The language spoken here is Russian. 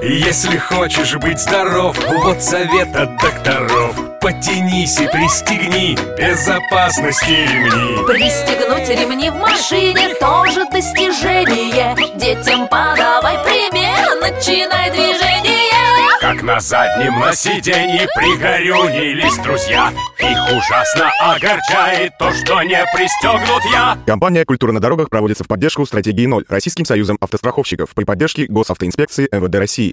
Если хочешь быть здоров, вот совет от докторов. Подтянись и пристегни безопасности ремни. Пристегнуть ремни в машине тоже достижение. Детям подавай пример, начинай движение. Как на заднем на сиденье пригорюнились друзья. Их ужасно огорчает то, что не пристегнут я. Компания «Культура на дорогах» проводится в поддержку стратегии 0 Российским союзом автостраховщиков при поддержке Госавтоинспекции МВД России.